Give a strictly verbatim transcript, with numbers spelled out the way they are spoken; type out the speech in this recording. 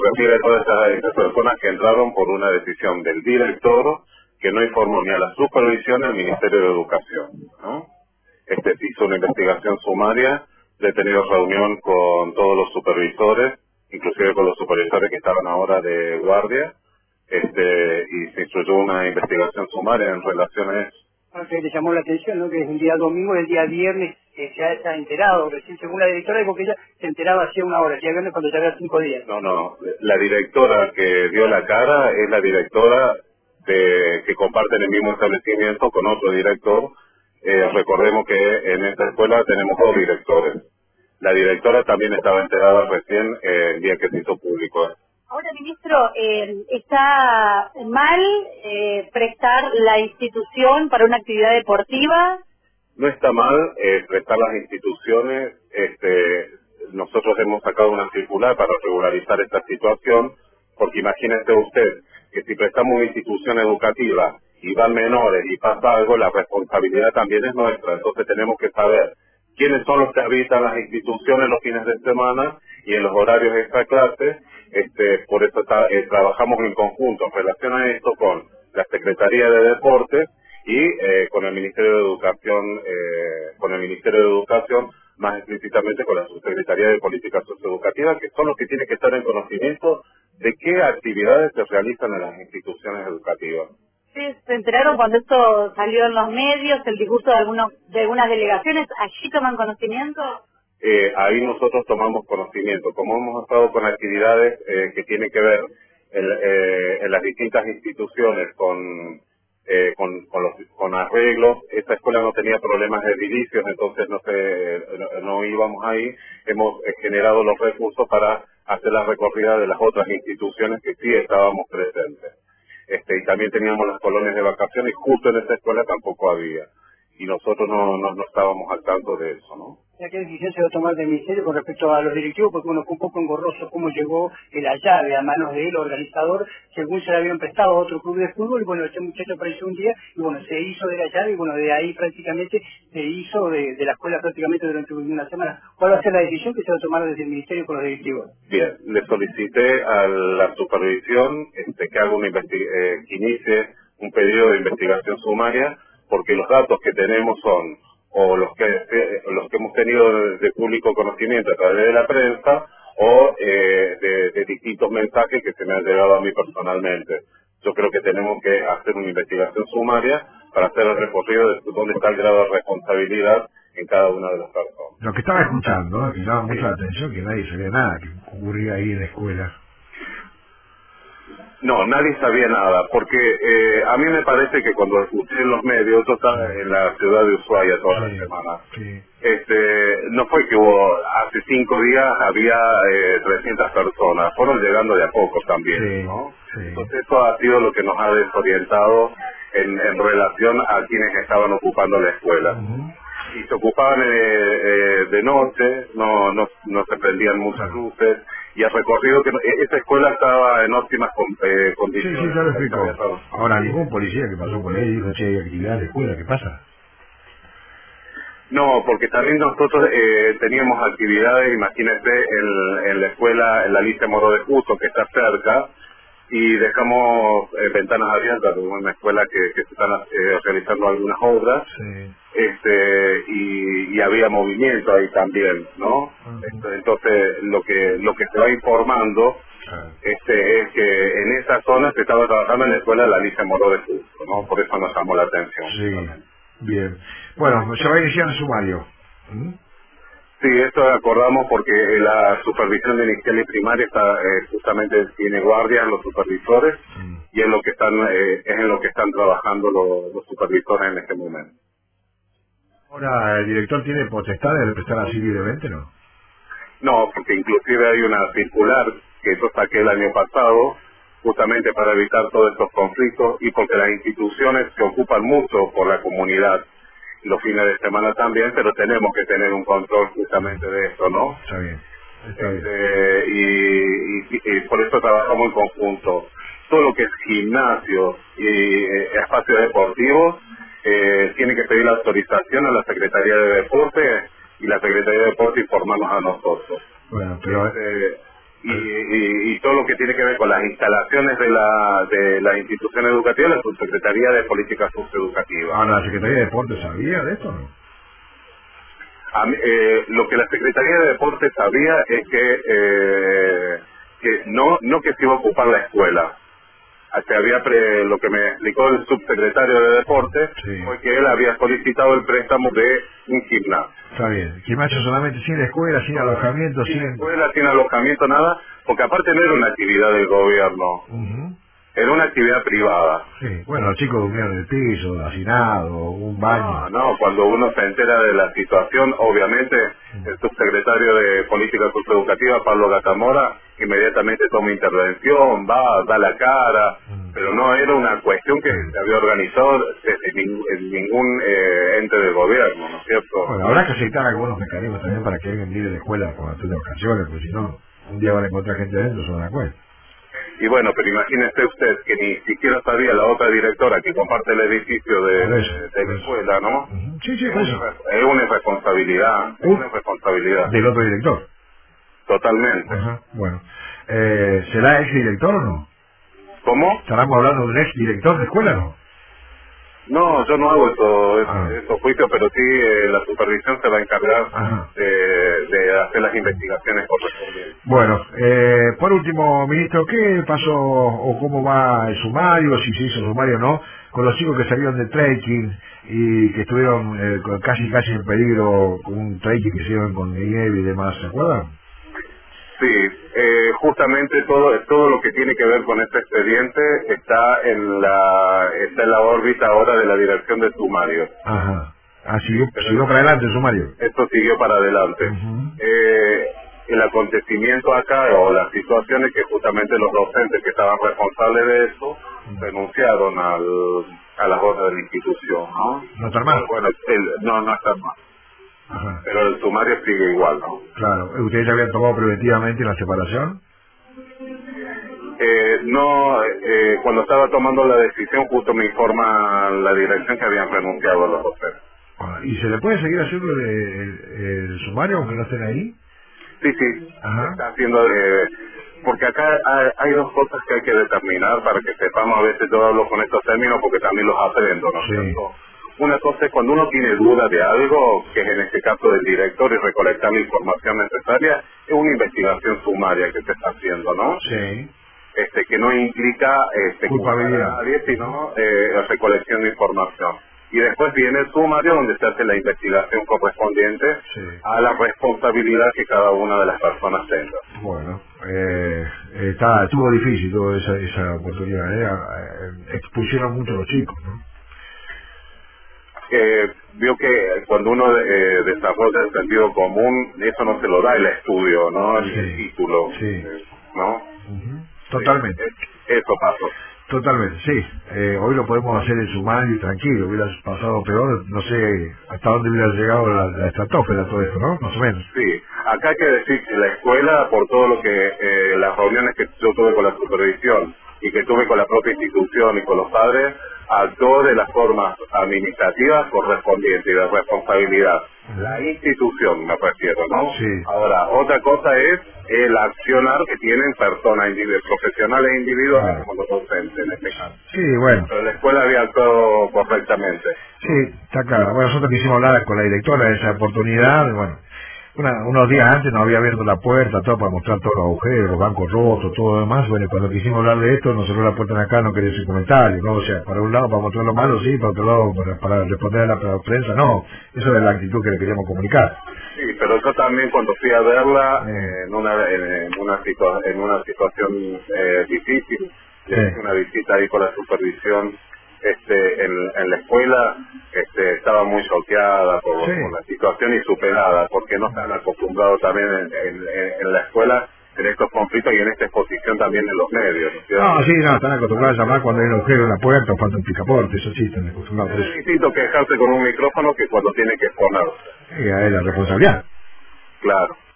refiere a todas estas, estas personas que entraron por una decisión del director que no informó ni a la supervisión ni al Ministerio de Educación, ¿no? Este se hizo una investigación sumaria, he tenido reunión con todos los supervisores, inclusive con los supervisores que estaban ahora de guardia, este y se instruyó una investigación sumaria en relación a eso. Porque le llamó la atención, ¿no? Que es un día domingo, el día viernes eh, se ha enterado, recién según la directora, dijo que ella se enteraba hacía una hora, el día viernes cuando ya había cinco días. No, no, la directora que dio la cara es la directora de, que comparten el mismo establecimiento con otro director. Eh, recordemos que en esta escuela tenemos dos directores. La directora también estaba enterada recién eh, el día que se hizo público. Ahora, ministro, eh, ¿está mal eh, prestar la institución para una actividad deportiva? No está mal eh, prestar las instituciones. Este, nosotros hemos sacado una circular para regularizar esta situación, porque imagínese usted que si prestamos una institución educativa y van menores y pasa algo, la responsabilidad también es nuestra. Entonces tenemos que saber quiénes son los que habitan las instituciones los fines de semana y en los horarios de esta clase. Este, por eso está, eh, trabajamos en conjunto en relación a esto con la Secretaría de Deportes y eh, con el Ministerio de Educación, eh, con el Ministerio de Educación, más explícitamente con la Subsecretaría de Políticas Socioeducativas, que son los que tienen que estar en conocimiento de qué actividades se realizan en las instituciones educativas. Sí, se enteraron cuando esto salió en los medios, el discurso de algunos de algunas delegaciones, ¿allí toman conocimiento? Eh, ahí nosotros tomamos conocimiento. Como hemos estado con actividades eh, que tienen que ver en, eh, en las distintas instituciones con, eh, con, con, los, con arreglos, esta escuela no tenía problemas de edilicios, entonces no, se, no, no íbamos ahí. Hemos eh, generado los recursos para hacer la recorrida de las otras instituciones que sí estábamos presentes. Este, y también teníamos las colonias de vacaciones, y justo en esta escuela tampoco había. Y nosotros no, no, no estábamos al tanto de eso, ¿no? ¿Qué decisión se va a tomar del ministerio con respecto a los directivos? Porque bueno, fue un poco engorroso cómo llegó la llave a manos del organizador, según se le habían prestado a otro club de fútbol, y bueno, este muchacho apareció un día, y bueno, se hizo de la llave, y bueno, de ahí prácticamente se hizo de, de la escuela prácticamente durante una semana. ¿Cuál va a ser la decisión que se va a tomar desde el ministerio con los directivos? Bien, le solicité a la supervisión este, que haga una investi- eh, que inicie un pedido de investigación sumaria, porque los datos que tenemos son o los que eh, los que hemos tenido de, de público conocimiento a través de la prensa o eh, de, de distintos mensajes que se me han llegado a mí personalmente. Yo creo que tenemos que hacer una investigación sumaria para hacer el recorrido de dónde está el grado de responsabilidad en cada una de las personas. Lo que estaba escuchando, que llama mucho Sí. la atención, que nadie sabía nada que ocurría ahí en la escuela. No, nadie sabía nada, porque eh, a mí me parece que cuando escuché en los medios, yo estaba Sí. en la ciudad de Ushuaia toda la Sí, semana, sí. este, no fue que hubo, hace cinco días había eh, trescientas personas, fueron llegando de a poco también, Sí, ¿no? sí. Entonces eso ha sido lo que nos ha desorientado en, en relación a quienes estaban ocupando la escuela. Ujú. Y se ocupaban eh, eh, de noche, no, no no se prendían muchas Claro. luces, y el recorrido que no- e- esa escuela estaba en óptimas con- eh, Sí, sí, condiciones. ya lo Se había explicó. estado- Ahora, sí. ningún policía que pasó por ahí dijo, che, hay actividad de la escuela, ¿qué pasa? No, porque también nosotros eh, teníamos actividades, imagínese, en, en la escuela, en la Alicia Moró de Justo, que está cerca, y dejamos eh, ventanas abiertas, porque es una escuela que, que se están eh, realizando algunas obras, Sí. este y, y había movimiento ahí también, ¿no? Ujú. Esto- Entonces lo que lo que se va informando Claro. este es que en esa zona se estaba trabajando en la escuela de la Alicia Moró de Justo, ¿no? Por eso nos llamó la atención, Sí, justamente. bien. Bueno, se va a iniciar el sumario. ¿Mm? Sí, esto acordamos porque la supervisión de inicial y primaria está eh, justamente tiene guardia los supervisores Mm. y es lo que están eh, es en lo que están trabajando los, los supervisores en este momento. Ahora, ¿el director tiene potestad de prestar así libremente, no? No, porque inclusive hay una circular que yo saqué el año pasado justamente para evitar todos estos conflictos y porque las instituciones se ocupan mucho por la comunidad los fines de semana también, pero tenemos que tener un control justamente de esto, ¿no? Está bien, está bien. Este, y, y- y por eso trabajamos en conjunto. Todo lo que es gimnasio y eh, espacios deportivos eh, tiene que pedir la autorización a la Secretaría de Deporte y la Secretaría de Deporte informarnos a nosotros. Bueno, pero Este, y, y, y todo lo que tiene que ver con las instalaciones de la de la institución educativa, la Subsecretaría de Política Socioeducativa. Ahora, ¿la Secretaría de Deportes sabía de esto o no? A mí, eh, lo que la Secretaría de Deportes sabía es que eh, que no no que se iba a ocupar la escuela. Se había pre, lo que me explicó el subsecretario de Deportes Sí. fue que él había solicitado el préstamo de un gimnasio. Está bien. Gimnasio solamente sin escuela, sin alojamiento, Sin sin... escuela, sin alojamiento, nada, porque aparte no era una actividad del gobierno, Ujú. era una actividad privada. Sí, bueno, los chicos durmieron en el piso, hacinado, un baño. No, no, cuando uno se entera de la situación, obviamente el subsecretario de Política Socioeducativa, Pablo Gatamora, inmediatamente toma intervención, va, da la cara, pero no era una cuestión que se había organizado desde ning- en ningún eh, ente del gobierno, ¿no es cierto? Bueno, habrá que aceitar algunos mecanismos también para que alguien mire la escuela cuando esté de vacaciones, porque si no, un día van a encontrar gente adentro, se van a dar cuenta. Y bueno, pero imagínese usted que ni siquiera sabía la otra directora que comparte el edificio de, Por eso, de por la eso. escuela, ¿no? Ujú. Sí, sí, Es por una, eso. irre- es una irresponsabilidad, es Uh, una irresponsabilidad, Del otro director. totalmente. Ajá, bueno. Eh, ¿Será ex director o no? ¿Cómo? ¿Estaremos hablando de un ex director de escuela o no? No, yo no hago eso, Ah. eso- esos juicios, pero sí eh, la supervisión se va a encargar Ajá. de, de hacer las investigaciones correspondientes. Bueno, eh, por último, ministro, ¿qué pasó o cómo va el sumario, si se hizo sumario o no, con los chicos que salieron de trekking y que estuvieron eh, con- casi casi en peligro con un trekking que hicieron con nieve y demás, ¿se acuerdan? Sí, eh, justamente todo todo lo que tiene que ver con este expediente está en la está en la órbita ahora de la dirección de sumario. Ajá. Ah, siguió, Pero siguió para adelante el sumario. esto siguió para adelante. Ujú. Eh, el acontecimiento acá o la situación es que justamente los docentes que estaban responsables de eso renunciaron al, a las órdenes de la institución, ¿no? No está mal. Bueno, el- no, no está mal, Ajá. pero el sumario sigue igual, ¿no? Claro. ¿Ustedes ya habían tomado preventivamente la separación? Eh, no, eh, cuando estaba tomando la decisión justo me informa la dirección que habían renunciado a los docentes. Ah, ¿y se le puede seguir haciendo el, el- el sumario aunque no estén ahí? Sí, sí, Ajá. está haciendo de... Porque acá hay, hay dos cosas que hay que determinar para que sepamos, a veces yo hablo con estos términos porque también los aprendo, ¿no es Sí. cierto? Una cosa es cuando uno tiene duda de algo, que es en este caso del director y recolectar la información necesaria, es una investigación sumaria que se está haciendo, ¿no? Sí. Este, que no implica este, culpar Culpabilidad. a nadie, sino eh, la recolección de información. Y después viene el sumario donde se hace la investigación correspondiente Sí. a la responsabilidad que cada una de las personas tenga. Bueno, eh, está, estuvo difícil toda esa, esa oportunidad, ¿eh? Eh, Expusieron mucho a los chicos, ¿no? Eh, vio que cuando uno eh, desarrolla el sentido común, eso no se lo da el estudio, ¿no? El, el Sí. título, Sí. eh, ¿no? Ujú. Totalmente. Eh, eso pasó. Totalmente, sí. Eh, hoy lo podemos hacer en sumario y tranquilo. Hubiera pasado peor, no sé hasta dónde hubiera llegado la, la estratosfera todo esto, ¿no? Más o menos. Sí, acá hay que decir que la escuela, por todo lo que, eh, las reuniones que yo tuve con la supervisión y que tuve con la propia institución y con los padres, actuó de las formas administrativas correspondientes y de responsabilidad. La institución me refiero, ¿no? Sí. Ahora, otra cosa es el accionar que tienen personas individuales, profesionales e individuales Claro. como los docentes en este caso. Sí, bueno. Pero la escuela había actuado correctamente. Sí, está claro. Bueno, nosotros quisimos hablar con la directora de esa oportunidad, y bueno, una- unos días antes nos había abierto la puerta, todo para mostrar todos los agujeros, los bancos rotos, todo lo demás. Bueno, y cuando quisimos hablar de esto, nos cerró la puerta en acá, no quería decir comentarios, ¿no? O sea, para un lado para mostrar lo malo, sí, para otro lado para, para responder a la prensa, no. Eso es la actitud que le queríamos comunicar. Sí, pero yo también cuando fui a verla Mm. eh, en una en, en una situa- en una situación eh, difícil, le Sí. hice una visita ahí con la supervisión este en, en la escuela, este estaba muy choqueada por, Sí. por la situación y superada, porque no están acostumbrados también en, en- en- en la escuela en estos conflictos y en esta exposición también en los medios, ¿no es cierto? No, sí, no, están acostumbrados a llamar cuando hay un agujero en la puerta o falta un picaporte, eso sí, están acostumbrados por Es eso. distinto quejarse con un micrófono que cuando tiene que exponerse, Y ahí la responsabilidad. claro.